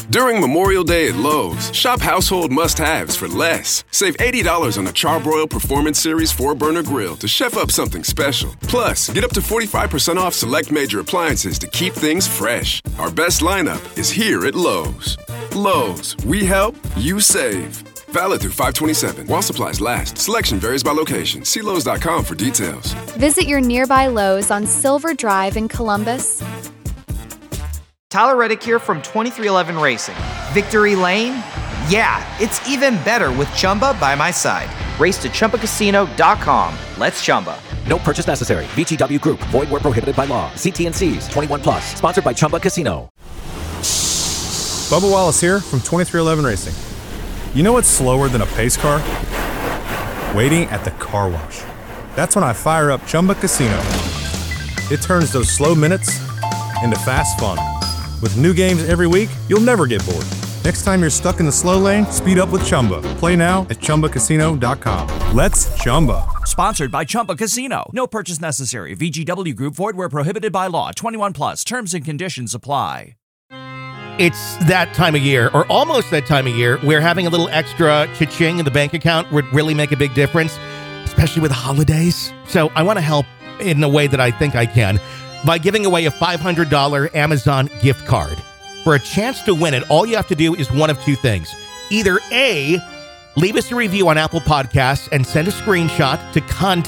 During Memorial Day at Lowe's, shop household must-haves for less. Save $80 on a Charbroil Performance Series 4-burner grill to chef up something special. Plus, get up to 45% off select major appliances to keep things fresh. Our best lineup is here at Lowe's. Lowe's, we help, you save. Valid through 5/27. While supplies last. Selection varies by location. See Lowes.com for details. Visit your nearby Lowe's on Silver Drive in Columbus. Tyler Reddick here from 2311 Racing. Victory Lane? Yeah, it's even better with Chumba by my side. Race to ChumbaCasino.com. Let's Chumba. No purchase necessary. VGW Group. Void where prohibited by law. See T&Cs. 21 plus. Sponsored by Chumba Casino. Bubba Wallace here from 2311 Racing. You know what's slower than a pace car? Waiting at the car wash. That's when I fire up Chumba Casino. It turns those slow minutes into fast fun. With new games every week, you'll never get bored. Next time you're stuck in the slow lane, speed up with Chumba. Play now at ChumbaCasino.com. Let's Chumba. Sponsored by Chumba Casino. No purchase necessary. VGW Group. Void where prohibited by law. 21 plus. Terms and conditions apply. It's that time of year, or almost that time of year, where having a little extra cha-ching in the bank account would really make a big difference, especially with holidays. So I want to help in a way that I think I can by giving away a $500 Amazon gift card. For a chance to win it, all you have to do is one of two things. Either A, leave us a review on Apple Podcasts and send a screenshot to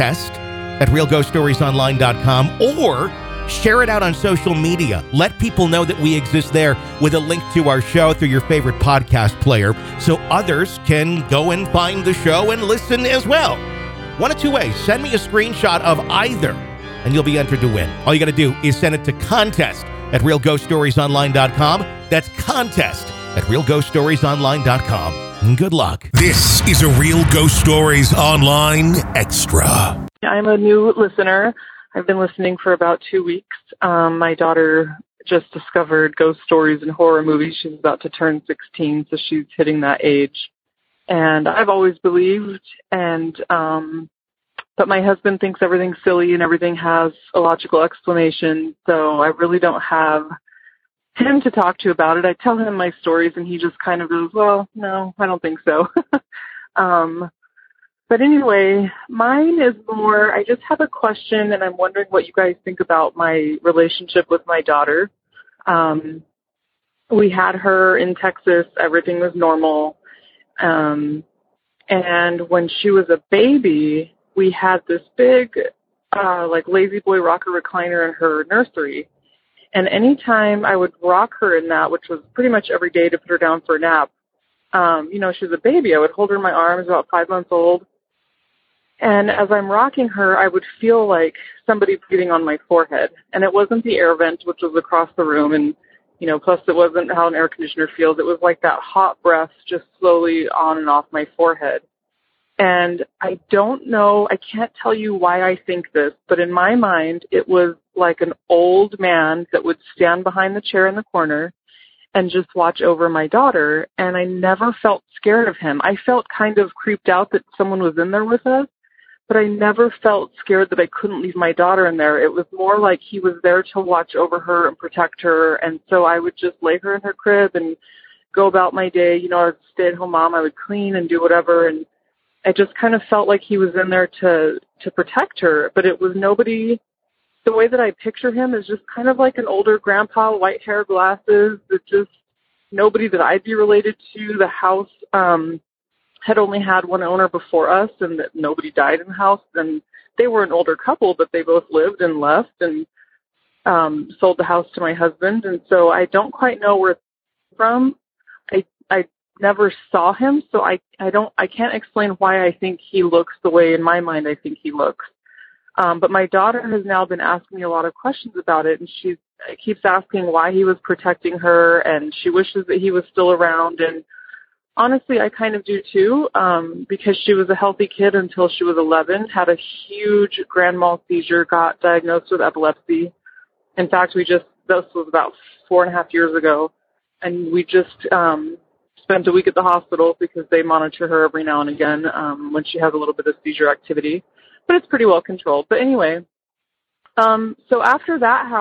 contest@realghoststoriesonline.com, or share it out on social media. Let people know that we exist there with a link to our show through your favorite podcast player so others can go and find the show and listen as well. One of two ways. Send me a screenshot of either, and you'll be entered to win. All you got to do is send it to contest@realghoststoriesonline.com. That's contest@realghoststoriesonline.com. And good luck. This is a Real Ghost Stories Online Extra. I'm a new listener. I've been listening for about 2 weeks. My daughter just discovered ghost stories and horror movies. She's about to turn 16, so she's hitting that age. And I've always believed, but my husband thinks everything's silly and everything has a logical explanation, so I really don't have him to talk to about it. I tell him my stories, and he just kind of goes, well, no, I don't think so. But anyway, mine is more, I just have a question, and I'm wondering what you guys think about my relationship with my daughter. We had her in Texas. Everything was normal. And when she was a baby, we had this big, lazy boy rocker recliner in her nursery. And anytime I would rock her in that, which was pretty much every day to put her down for a nap, she was a baby. I would hold her in my arms, about 5 months old. And as I'm rocking her, I would feel like somebody breathing on my forehead. And it wasn't the air vent, which was across the room. And, plus it wasn't how an air conditioner feels. It was like that hot breath just slowly on and off my forehead. And I don't know, I can't tell you why I think this, but in my mind, it was like an old man that would stand behind the chair in the corner and just watch over my daughter. And I never felt scared of him. I felt kind of creeped out that someone was in there with us, but I never felt scared that I couldn't leave my daughter in there. It was more like he was there to watch over her and protect her. And so I would just lay her in her crib and go about my day. I was a stay-at-home mom. I would clean and do whatever. And I just kind of felt like he was in there to protect her. But it was nobody. The way that I picture him is just kind of like an older grandpa, white hair, glasses. It's just nobody that I'd be related to. The house had only had one owner before us, and that nobody died in the house. And they were an older couple, but they both lived and left and sold the house to my husband. And so I don't quite know where it's from. I never saw him, so I can't explain why I think he looks the way in my mind I think he looks. But my daughter has now been asking me a lot of questions about it, and she keeps asking why he was protecting her, and she wishes that he was still around. And honestly, I kind of do too, because she was a healthy kid until she was 11, had a huge grand mal seizure, got diagnosed with epilepsy. In fact, this was about 4.5 years ago, and we just spent a week at the hospital because they monitor her every now and again when she has a little bit of seizure activity. But it's pretty well controlled. But anyway, so after that house,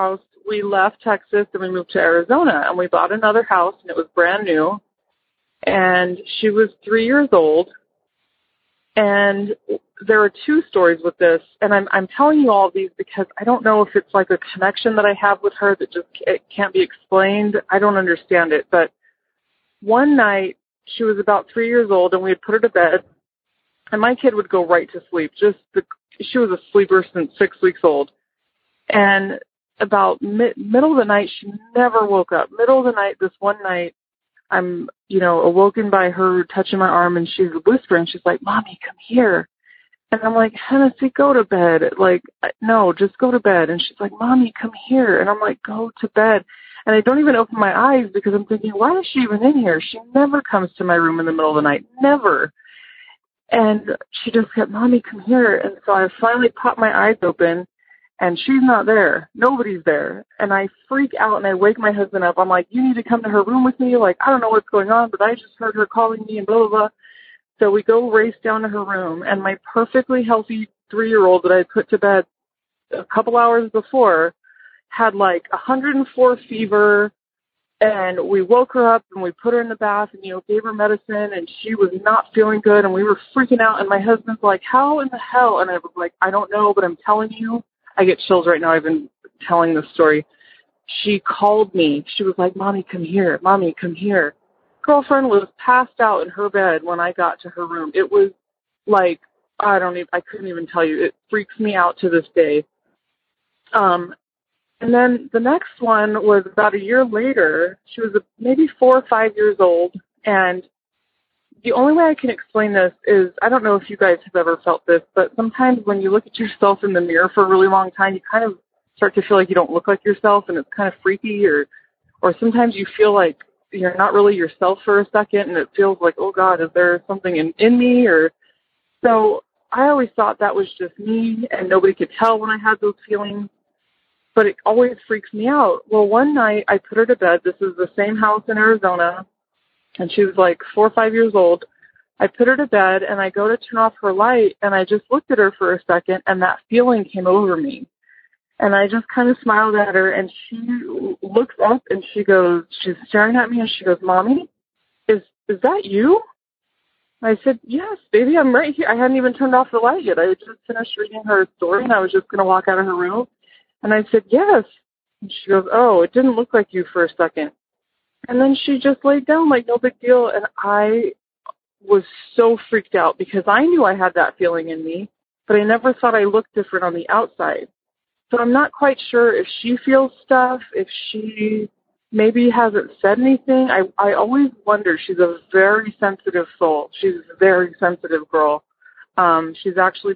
we left Texas and we moved to Arizona, and we bought another house, and it was brand new. And she was 3 years old. And there are two stories with this, and I'm telling you all of these because I don't know if it's like a connection that I have with her that just it can't be explained. I don't understand it. But one night, she was about 3 years old, and we had put her to bed, and my kid would go right to sleep. She was a sleeper since 6 weeks old. And about middle of the night, she never woke up. Middle of the night, this one night, I'm, awoken by her touching my arm, and she's whispering. She's like, "Mommy, come here." And I'm like, "Hennessy, go to bed." Like, no, just go to bed. And she's like, "Mommy, come here." And I'm like, "Go to bed." And I don't even open my eyes because I'm thinking, why is she even in here? She never comes to my room in the middle of the night. Never. And she just kept, "Mommy, come here." And so I finally popped my eyes open, and she's not there. Nobody's there. And I freak out, and I wake my husband up. I'm like, "You need to come to her room with me. Like, I don't know what's going on, but I just heard her calling me and blah, blah, blah." So we go race down to her room, and my perfectly healthy 3-year-old that I put to bed a couple hours before had like 104 fever. And we woke her up, and we put her in the bath and, gave her medicine, and she was not feeling good, and we were freaking out. And my husband's like, "How in the hell?" And I was like, "I don't know, but I'm telling you." I get chills right now. I've been telling this story. She called me. She was like, "Mommy, come here. Mommy, come here." Girlfriend was passed out in her bed when I got to her room. It was like, I couldn't even tell you. It freaks me out to this day. And then the next one was about a year later. She was maybe 4 or 5 years old. And the only way I can explain this is, I don't know if you guys have ever felt this, but sometimes when you look at yourself in the mirror for a really long time, you kind of start to feel like you don't look like yourself, and it's kind of freaky, or sometimes you feel like you're not really yourself for a second, and it feels like, oh God, is there something in me? So I always thought that was just me, and nobody could tell when I had those feelings, but it always freaks me out. Well, one night I put her to bed. This is the same house in Arizona, and she was like 4 or 5 years old. I put her to bed, and I go to turn off her light, and I just looked at her for a second, and that feeling came over me. And I just kind of smiled at her, and she looks up, and she's staring at me, and she goes, "Mommy, is that you?" I said, "Yes, baby, I'm right here." I hadn't even turned off the light yet. I had just finished reading her story, and I was just going to walk out of her room. And I said, "Yes." And she goes, "Oh, it didn't look like you for a second." And then she just laid down like no big deal. And I was so freaked out because I knew I had that feeling in me, but I never thought I looked different on the outside. So I'm not quite sure if she feels stuff, if she maybe hasn't said anything. I always wonder. She's a very sensitive soul. She's a very sensitive girl. She's actually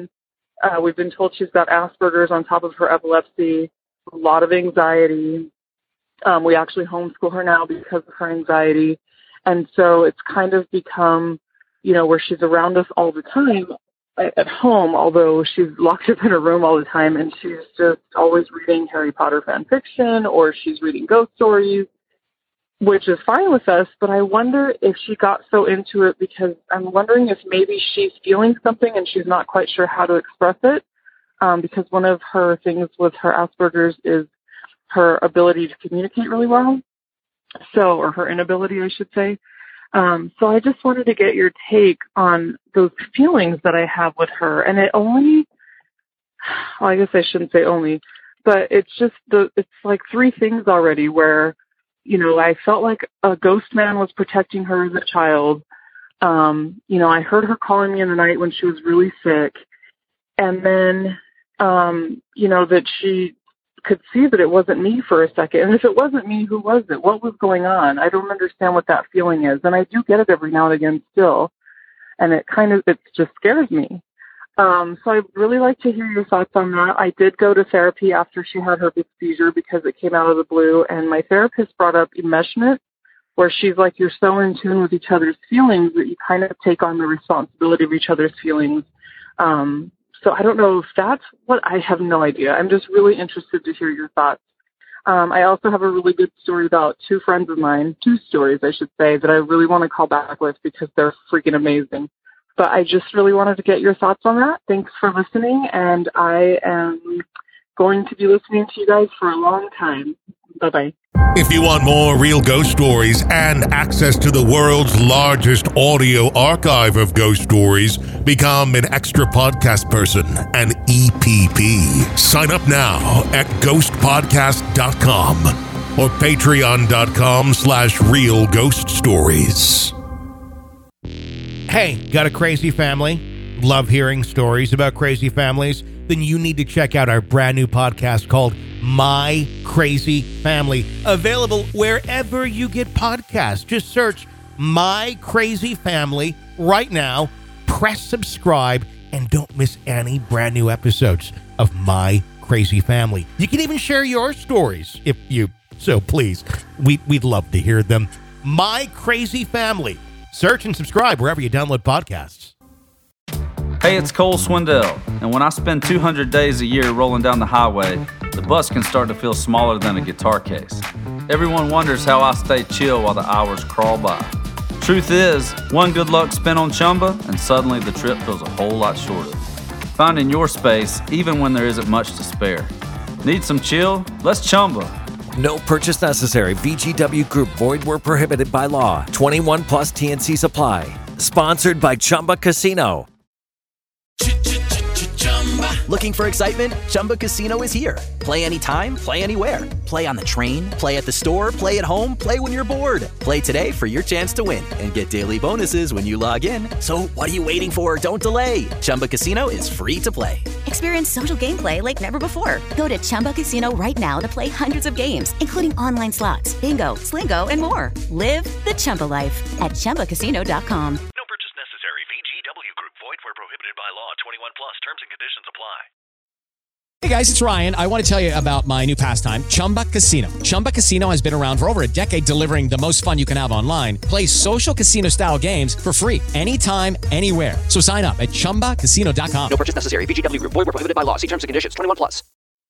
we've been told she's got Asperger's on top of her epilepsy, a lot of anxiety. We actually homeschool her now because of her anxiety. And so it's kind of become, where she's around us all the time at home, although she's locked up in her room all the time, and she's just always reading Harry Potter fan fiction, or she's reading ghost stories, which is fine with us. But I wonder if she got so into it because I'm wondering if maybe she's feeling something and she's not quite sure how to express it, because one of her things with her Asperger's is her ability to communicate really well. Or her inability, I should say. So I just wanted to get your take on those feelings that I have with her. And I guess I shouldn't say only, but it's just it's like 3 things already where, I felt like a ghost man was protecting her as a child. I heard her calling me in the night when she was really sick. And then, that she could see that it wasn't me for a second. And if it wasn't me, who was it? What was going on? I don't understand what that feeling is. And I do get it every now and again still. And it just scares me. So I'd really like to hear your thoughts on that. I did go to therapy after she had her big seizure because it came out of the blue. And my therapist brought up enmeshment, where she's like, you're so in tune with each other's feelings that you kind of take on the responsibility of each other's feelings. So I don't know if that's what, I have no idea. I'm just really interested to hear your thoughts. I also have a really good story about 2 friends of mine, 2 stories, I should say, that I really want to call back with because they're freaking amazing. But I just really wanted to get your thoughts on that. Thanks for listening, and I am going to be listening to you guys for a long time. Bye-bye. If you want more real ghost stories and access to the world's largest audio archive of ghost stories, become an extra podcast person, an EPP. Sign up now at ghostpodcast.com or patreon.com/real ghost stories. Hey, got a crazy family? Love hearing stories about crazy families? Then you need to check out our brand new podcast called My Crazy Family. Available wherever you get podcasts. Just search My Crazy Family right now. Press subscribe and don't miss any brand new episodes of My Crazy Family. You can even share your stories if you so please. We'd love to hear them. My Crazy Family. Search and subscribe wherever you download podcasts. Hey, it's Cole Swindell, and when I spend 200 days a year rolling down the highway, the bus can start to feel smaller than a guitar case. Everyone wonders how I stay chill while the hours crawl by. Truth is, one good luck spin on Chumba, and suddenly the trip feels a whole lot shorter. Finding your space, even when there isn't much to spare. Need some chill? Let's Chumba. No purchase necessary. VGW Group. Void where prohibited by law. 21 plus TNCs apply. Sponsored by Chumba Casino. Looking for excitement? Chumba Casino is here. Play anytime, play anywhere. Play on the train, play at the store, play at home, play when you're bored. Play today for your chance to win and get daily bonuses when you log in. So what are you waiting for? Don't delay. Chumba Casino is free to play. Experience social gameplay like never before. Go to Chumba Casino right now to play hundreds of games, including online slots, bingo, Slingo, and more. Live the Chumba life at ChumbaCasino.com. No purchase necessary. VGW Group. Void where prohibited by law. 21 plus. Terms and conditions apply. Hey guys, it's Ryan. I want to tell you about my new pastime, Chumba Casino. Chumba Casino has been around for over a decade, delivering the most fun you can have online. Play social casino-style games for free anytime, anywhere. So sign up at ChumbaCasino.com. No purchase necessary. VGW Group. Void where prohibited by law. See terms and conditions. 21 plus.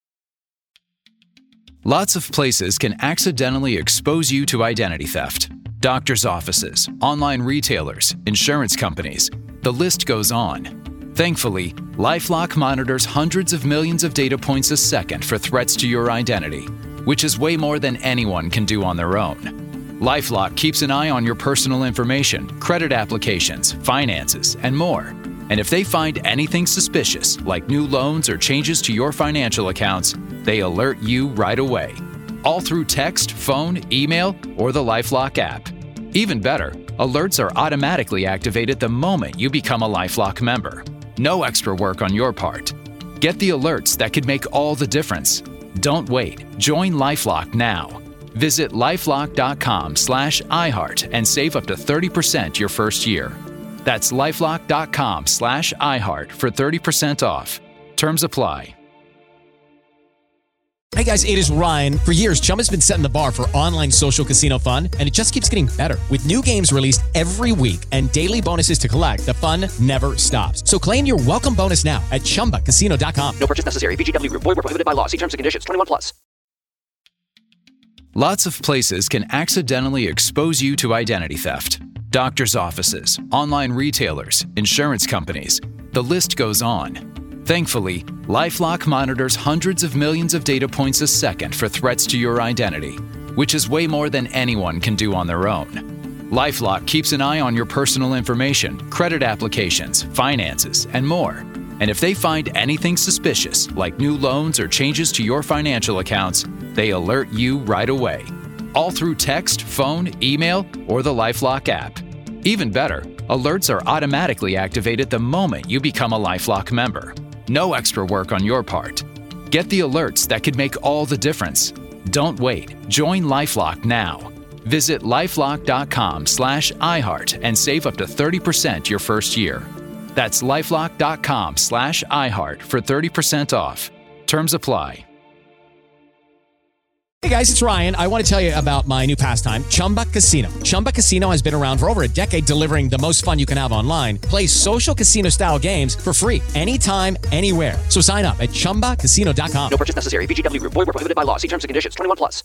Lots of places can accidentally expose you to identity theft. Doctors' offices, online retailers, insurance companies. The list goes on. Thankfully, LifeLock monitors hundreds of millions of data points a second for threats to your identity, which is way more than anyone can do on their own. LifeLock keeps an eye on your personal information, credit applications, finances, and more. And if they find anything suspicious, like new loans or changes to your financial accounts, they alert you right away. All through text, phone, email, or the LifeLock app. Even better, alerts are automatically activated the moment you become a LifeLock member. No extra work on your part. Get the alerts that could make all the difference. Don't wait. Join LifeLock now. Visit lifelock.com/iHeart and save up to 30% your first year. That's lifelock.com/iHeart for 30% off. Terms apply. Hey guys, it is Ryan. For years, Chumba's been setting the bar for online social casino fun, and it just keeps getting better. With new games released every week and daily bonuses to collect, the fun never stops. So claim your welcome bonus now at ChumbaCasino.com. No purchase necessary. VGW Group. Void where prohibited by law. See terms and conditions. 21 plus. Lots of places can accidentally expose you to identity theft. Doctors' offices, online retailers, insurance companies. The list goes on. Thankfully, LifeLock monitors hundreds of millions of data points a second for threats to your identity, which is way more than anyone can do on their own. LifeLock keeps an eye on your personal information, credit applications, finances, and more. And if they find anything suspicious, like new loans or changes to your financial accounts, they alert you right away. All through text, phone, email, or the LifeLock app. Even better, alerts are automatically activated the moment you become a LifeLock member. No extra work on your part. Get the alerts that could make all the difference. Don't wait. Join LifeLock now. Visit lifelock.com/iHeart and save up to 30% your first year. That's lifelock.com/iHeart for 30% off. Terms apply. Hey guys, it's Ryan. I want to tell you about my new pastime, Chumba Casino. Chumba Casino has been around for over a decade, delivering the most fun you can have online. Play social casino-style games for free anytime, anywhere. So sign up at ChumbaCasino.com. No purchase necessary. VGW Group. Void where prohibited by law. See terms and conditions. 21 plus.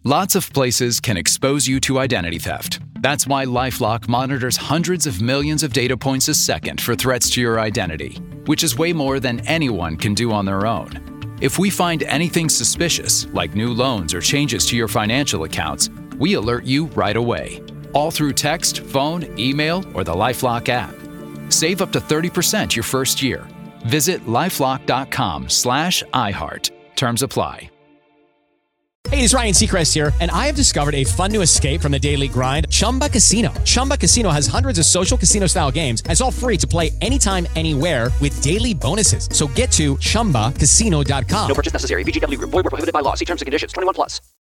Lots of places can expose you to identity theft. That's why LifeLock monitors hundreds of millions of data points a second for threats to your identity, which is way more than anyone can do on their own. If we find anything suspicious, like new loans or changes to your financial accounts, we alert you right away, all through text, phone, email, or the LifeLock app. Save up to 30% your first year. Visit lifelock.com/iHeart. Terms apply. Hey, it's Ryan Seacrest here, and I have discovered a fun new escape from the daily grind, Chumba Casino. Chumba Casino has hundreds of social casino-style games, and it's all free to play anytime, anywhere with daily bonuses. So get to ChumbaCasino.com. No purchase necessary. VGW Group. Void where prohibited by law. See terms and conditions. 21 plus.